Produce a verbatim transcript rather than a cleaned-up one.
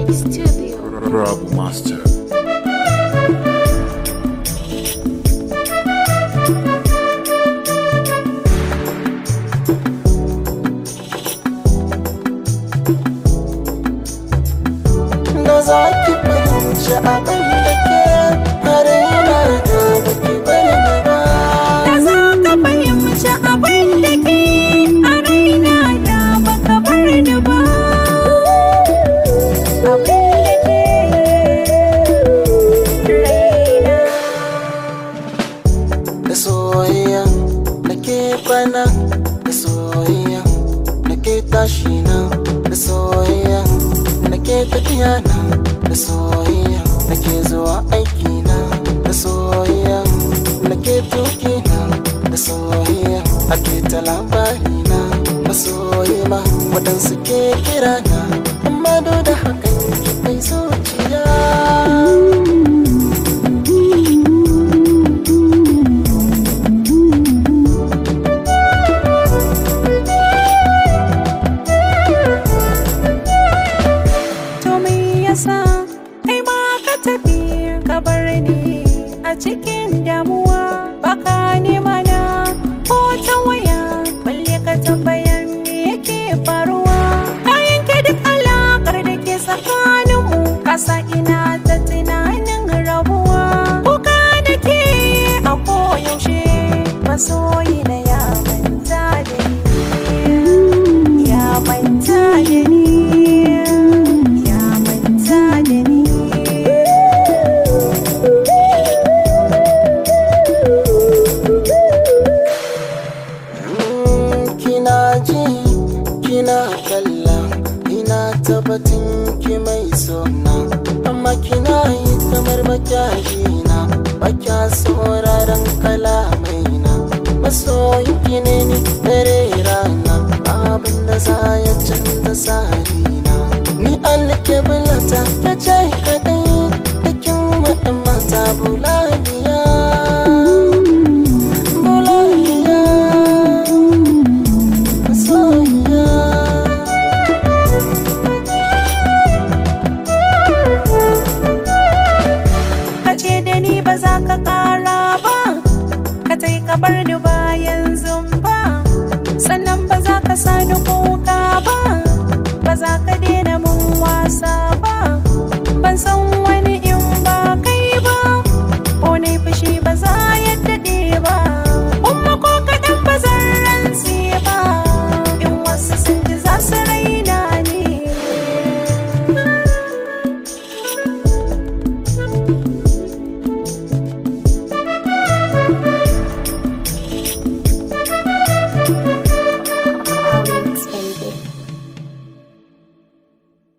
Studio. Rob Master. Da za ki fahimci abin da ke har yana da baki bari ni ba. Da za ka fahimci abin da ke a raina da baka bar ni ba. Abin da ke raina. Da soyayya nake kwana, da soyayya nake tashi na, da soyayya nake tafiya na, da soyayya nake zuwa aiki na, da soyayya nake tuki na, da soyayya ake ta labari na. Masoyi ma waɗansu ke kira na, amma duk da haka ki kai zuciya. Kai ma ka tafi ka bar ni a cikin damuwa, baka nema na ko ta waya balle ka tambayan me yake faruwa. Ka yanke duk alakar da ke tsakaninmu, kasa ina ta tunanin rabuwa. Kuka nake a koyaushe masoyi na ya manta da ni, ya manta da ni. Kina kalla ina tabbatin ki mai sona, amma kina yi kamar makyaji na, bakya sauraron kalamai na. Masoyin ki ne ni dare rana, abin da za ya canza tsari na. Ni alƙiblata ta ce kadai da kin waɗin mata bulaliya. Ba za ka kara ba, ka tai ka bar ni ba yanzu ba, sannan ba za ka sani ko